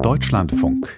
Deutschlandfunk.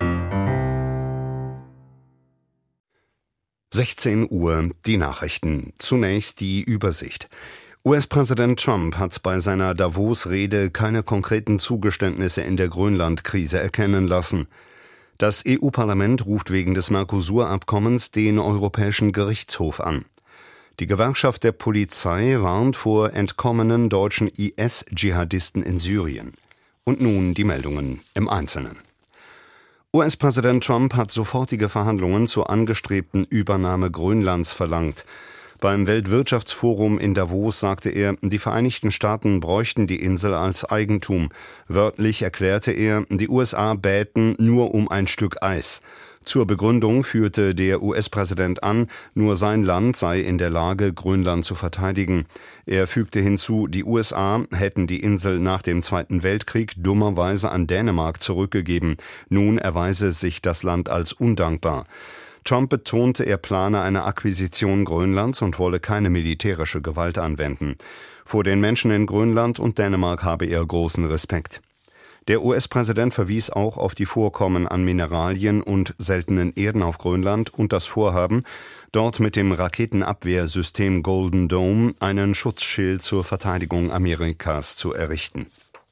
16 Uhr, die Nachrichten. Zunächst die Übersicht. US-Präsident Trump hat bei seiner Davos-Rede keine konkreten Zugeständnisse in der Grönland-Krise erkennen lassen. Das EU-Parlament ruft wegen des Mercosur-Abkommens den Europäischen Gerichtshof an. Die Gewerkschaft der Polizei warnt vor entkommenen deutschen IS-Dschihadisten in Syrien. Und nun die Meldungen im Einzelnen. US-Präsident Trump hat sofortige Verhandlungen zur angestrebten Übernahme Grönlands verlangt. Beim Weltwirtschaftsforum in Davos sagte er, die Vereinigten Staaten bräuchten die Insel als Eigentum. Wörtlich erklärte er, die USA bäten nur um ein Stück Eis. Zur Begründung führte der US-Präsident an, nur sein Land sei in der Lage, Grönland zu verteidigen. Er fügte hinzu, die USA hätten die Insel nach dem Zweiten Weltkrieg dummerweise an Dänemark zurückgegeben. Nun erweise sich das Land als undankbar. Trump betonte, er plane eine Akquisition Grönlands und wolle keine militärische Gewalt anwenden. Vor den Menschen in Grönland und Dänemark habe er großen Respekt. Der US-Präsident verwies auch auf die Vorkommen an Mineralien und seltenen Erden auf Grönland und das Vorhaben, dort mit dem Raketenabwehrsystem Golden Dome einen Schutzschild zur Verteidigung Amerikas zu errichten.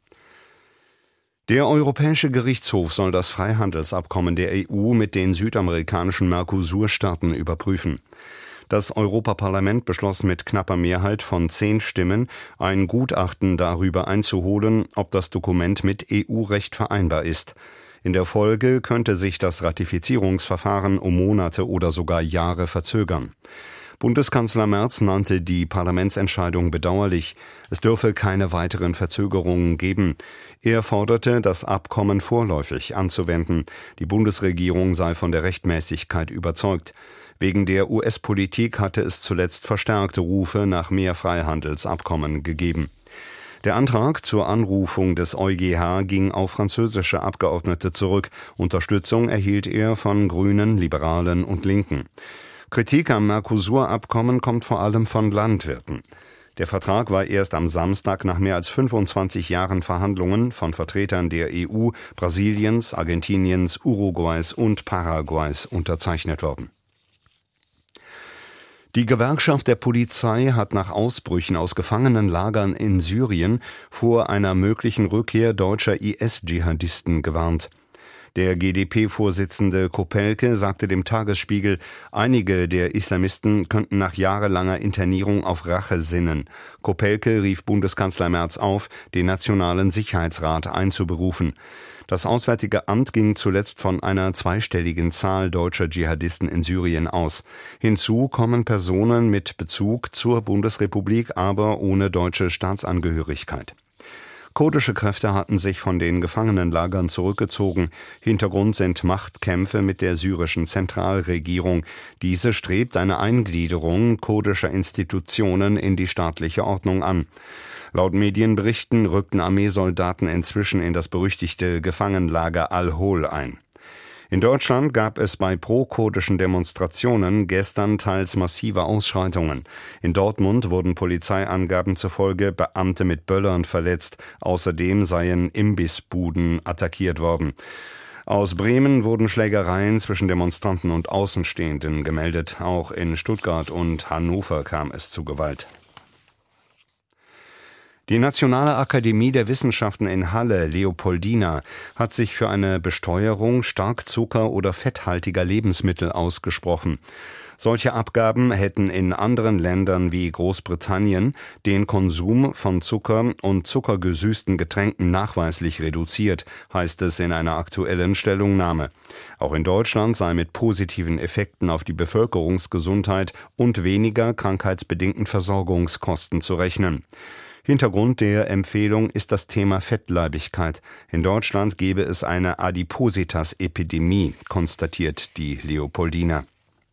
Der Europäische Gerichtshof soll das Freihandelsabkommen der EU mit den südamerikanischen Mercosur-Staaten überprüfen. Das Europaparlament beschloss mit knapper Mehrheit von 10 Stimmen, ein Gutachten darüber einzuholen, ob das Dokument mit EU-Recht vereinbar ist. In der Folge könnte sich das Ratifizierungsverfahren um Monate oder sogar Jahre verzögern. Bundeskanzler Merz nannte die Parlamentsentscheidung bedauerlich. Es dürfe keine weiteren Verzögerungen geben. Er forderte, das Abkommen vorläufig anzuwenden. Die Bundesregierung sei von der Rechtmäßigkeit überzeugt. Wegen der US-Politik hatte es zuletzt verstärkte Rufe nach mehr Freihandelsabkommen gegeben. Der Antrag zur Anrufung des EuGH ging auf französische Abgeordnete zurück. Unterstützung erhielt er von Grünen, Liberalen und Linken. Kritik am Mercosur-Abkommen kommt vor allem von Landwirten. Der Vertrag war erst am Samstag nach mehr als 25 Jahren Verhandlungen von Vertretern der EU, Brasiliens, Argentiniens, Uruguays und Paraguays unterzeichnet worden. Die Gewerkschaft der Polizei hat nach Ausbrüchen aus Gefangenenlagern in Syrien vor einer möglichen Rückkehr deutscher IS-Dschihadisten gewarnt. Der GdP-Vorsitzende Kopelke sagte dem Tagesspiegel, einige der Islamisten könnten nach jahrelanger Internierung auf Rache sinnen. Kopelke rief Bundeskanzler Merz auf, den Nationalen Sicherheitsrat einzuberufen. Das Auswärtige Amt ging zuletzt von einer zweistelligen Zahl deutscher Dschihadisten in Syrien aus. Hinzu kommen Personen mit Bezug zur Bundesrepublik, aber ohne deutsche Staatsangehörigkeit. Kurdische Kräfte hatten sich von den Gefangenenlagern zurückgezogen. Hintergrund sind Machtkämpfe mit der syrischen Zentralregierung. Diese strebt eine Eingliederung kurdischer Institutionen in die staatliche Ordnung an. Laut Medienberichten rückten Armeesoldaten inzwischen in das berüchtigte Gefangenenlager Al-Hol ein. In Deutschland gab es bei pro-kurdischen Demonstrationen gestern teils massive Ausschreitungen. In Dortmund wurden Polizeiangaben zufolge Beamte mit Böllern verletzt. Außerdem seien Imbissbuden attackiert worden. Aus Bremen wurden Schlägereien zwischen Demonstranten und Außenstehenden gemeldet. Auch in Stuttgart und Hannover kam es zu Gewalt. Die Nationale Akademie der Wissenschaften in Halle, Leopoldina, hat sich für eine Besteuerung stark zucker- oder fetthaltiger Lebensmittel ausgesprochen. Solche Abgaben hätten in anderen Ländern wie Großbritannien den Konsum von Zucker und zuckergesüßten Getränken nachweislich reduziert, heißt es in einer aktuellen Stellungnahme. Auch in Deutschland sei mit positiven Effekten auf die Bevölkerungsgesundheit und weniger krankheitsbedingten Versorgungskosten zu rechnen. Hintergrund der Empfehlung ist das Thema Fettleibigkeit. In Deutschland gebe es eine Adipositas-Epidemie, konstatiert die Leopoldina.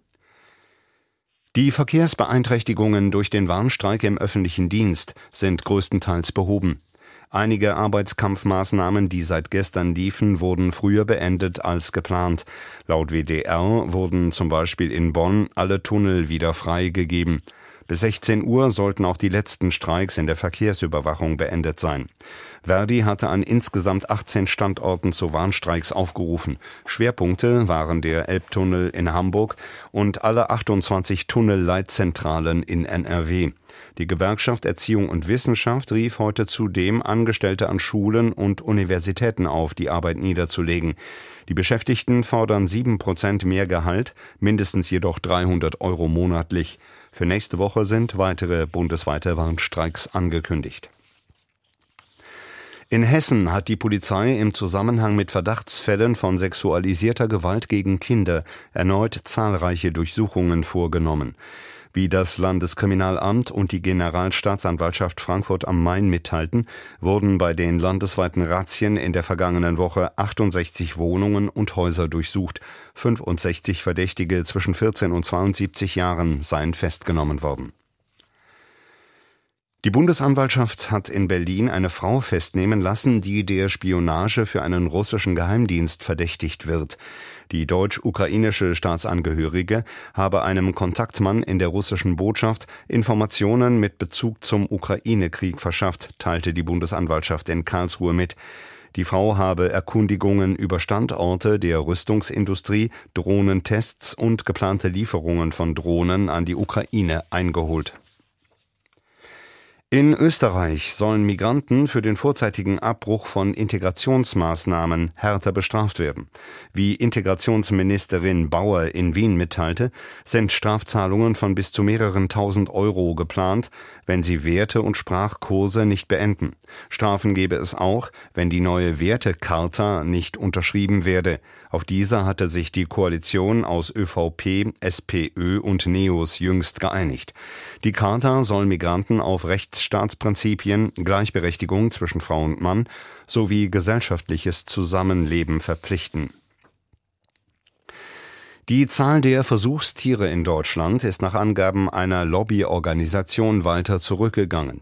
Die Verkehrsbeeinträchtigungen durch den Warnstreik im öffentlichen Dienst sind größtenteils behoben. Einige Arbeitskampfmaßnahmen, die seit gestern liefen, wurden früher beendet als geplant. Laut WDR wurden zum Beispiel in Bonn alle Tunnel wieder freigegeben. Bis 16 Uhr sollten auch die letzten Streiks in der Verkehrsüberwachung beendet sein. Verdi hatte an insgesamt 18 Standorten zu Warnstreiks aufgerufen. Schwerpunkte waren der Elbtunnel in Hamburg und alle 28 Tunnelleitzentralen in NRW. Die Gewerkschaft Erziehung und Wissenschaft rief heute zudem Angestellte an Schulen und Universitäten auf, die Arbeit niederzulegen. Die Beschäftigten fordern 7% mehr Gehalt, mindestens jedoch 300 € monatlich. Für nächste Woche sind weitere bundesweite Warnstreiks angekündigt. In Hessen hat die Polizei im Zusammenhang mit Verdachtsfällen von sexualisierter Gewalt gegen Kinder erneut zahlreiche Durchsuchungen vorgenommen. Wie das Landeskriminalamt und die Generalstaatsanwaltschaft Frankfurt am Main mitteilten, wurden bei den landesweiten Razzien in der vergangenen Woche 68 Wohnungen und Häuser durchsucht. 65 Verdächtige zwischen 14 und 72 Jahren seien festgenommen worden. Die Bundesanwaltschaft hat in Berlin eine Frau festnehmen lassen, die der Spionage für einen russischen Geheimdienst verdächtigt wird. Die deutsch-ukrainische Staatsangehörige habe einem Kontaktmann in der russischen Botschaft Informationen mit Bezug zum Ukraine-Krieg verschafft, teilte die Bundesanwaltschaft in Karlsruhe mit. Die Frau habe Erkundigungen über Standorte der Rüstungsindustrie, Drohnentests und geplante Lieferungen von Drohnen an die Ukraine eingeholt. In Österreich sollen Migranten für den vorzeitigen Abbruch von Integrationsmaßnahmen härter bestraft werden. Wie Integrationsministerin Bauer in Wien mitteilte, sind Strafzahlungen von bis zu mehreren tausend € geplant, wenn sie Werte- und Sprachkurse nicht beenden. Strafen gebe es auch, wenn die neue Wertecharta nicht unterschrieben werde. Auf dieser hatte sich die Koalition aus ÖVP, SPÖ und NEOS jüngst geeinigt. Die Charta soll Migranten auf Rechtsstaatsprinzipien, Gleichberechtigung zwischen Frau und Mann sowie gesellschaftliches Zusammenleben verpflichten. Die Zahl der Versuchstiere in Deutschland ist nach Angaben einer Lobbyorganisation weiter zurückgegangen.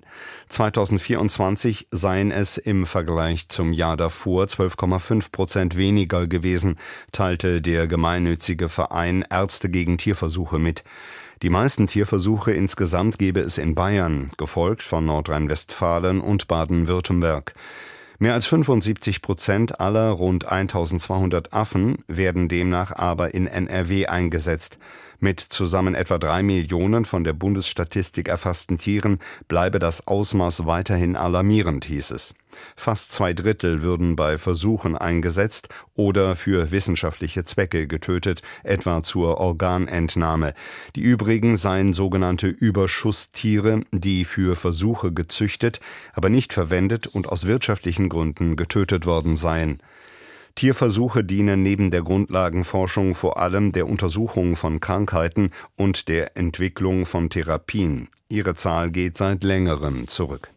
2024 seien es im Vergleich zum Jahr davor 12,5% weniger gewesen, teilte der gemeinnützige Verein Ärzte gegen Tierversuche mit. Die meisten Tierversuche insgesamt gebe es in Bayern, gefolgt von Nordrhein-Westfalen und Baden-Württemberg. Mehr als 75% aller rund 1200 Affen werden demnach aber in NRW eingesetzt. Mit zusammen etwa 3 Millionen von der Bundesstatistik erfassten Tieren bleibe das Ausmaß weiterhin alarmierend, hieß es. Fast 2/3 würden bei Versuchen eingesetzt oder für wissenschaftliche Zwecke getötet, etwa zur Organentnahme. Die übrigen seien sogenannte Überschusstiere, die für Versuche gezüchtet, aber nicht verwendet und aus wirtschaftlichen Gründen getötet worden seien. Tierversuche dienen neben der Grundlagenforschung vor allem der Untersuchung von Krankheiten und der Entwicklung von Therapien. Ihre Zahl geht seit längerem zurück.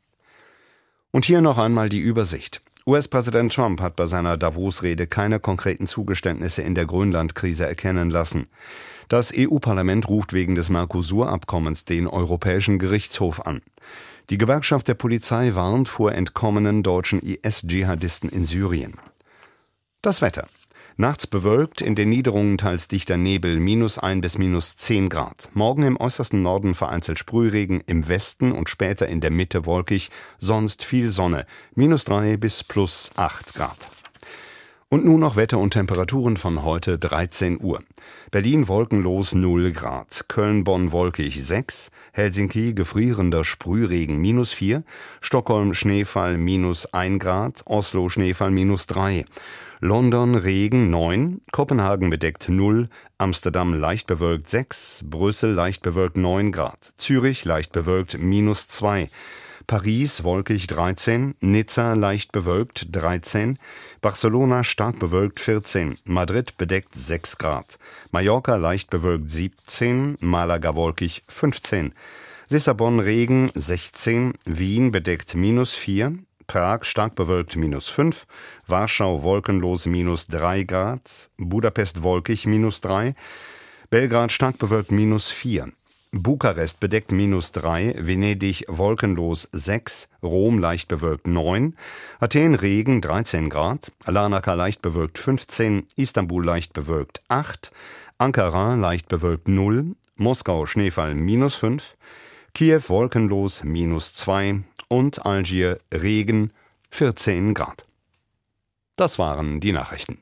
Und hier noch einmal die Übersicht. US-Präsident Trump hat bei seiner Davos-Rede keine konkreten Zugeständnisse in der Grönland-Krise erkennen lassen. Das EU-Parlament ruft wegen des Mercosur-Abkommens den Europäischen Gerichtshof an. Die Gewerkschaft der Polizei warnt vor entkommenen deutschen IS-Dschihadisten in Syrien. Das Wetter. Nachts bewölkt, in den Niederungen teils dichter Nebel, -1 bis -10 Grad. Morgen im äußersten Norden vereinzelt Sprühregen, im Westen und später in der Mitte wolkig, sonst viel Sonne, -3 bis +8 Grad. Und nun noch Wetter und Temperaturen von heute 13 Uhr. Berlin wolkenlos 0 Grad, Köln-Bonn wolkig 6, Helsinki gefrierender Sprühregen -4, Stockholm Schneefall -1 Grad, Oslo Schneefall -3. London Regen 9, Kopenhagen bedeckt 0, Amsterdam leicht bewölkt 6, Brüssel leicht bewölkt 9 Grad, Zürich leicht bewölkt -2, Paris wolkig 13, Nizza leicht bewölkt 13, Barcelona stark bewölkt 14, Madrid bedeckt 6 Grad, Mallorca leicht bewölkt 17, Malaga wolkig 15, Lissabon Regen 16, Wien bedeckt -4, Prag stark bewölkt -5, Warschau wolkenlos -3 Grad, Budapest wolkig -3, Belgrad stark bewölkt -4, Bukarest bedeckt -3, Venedig wolkenlos 6, Rom leicht bewölkt 9, Athen Regen 13 Grad, Larnaca leicht bewölkt 15, Istanbul leicht bewölkt 8, Ankara leicht bewölkt 0, Moskau Schneefall -5, Kiew wolkenlos -2 und Algier Regen 14 Grad. Das waren die Nachrichten.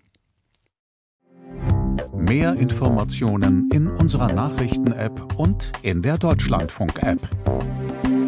Mehr Informationen in unserer Nachrichten-App und in der Deutschlandfunk-App.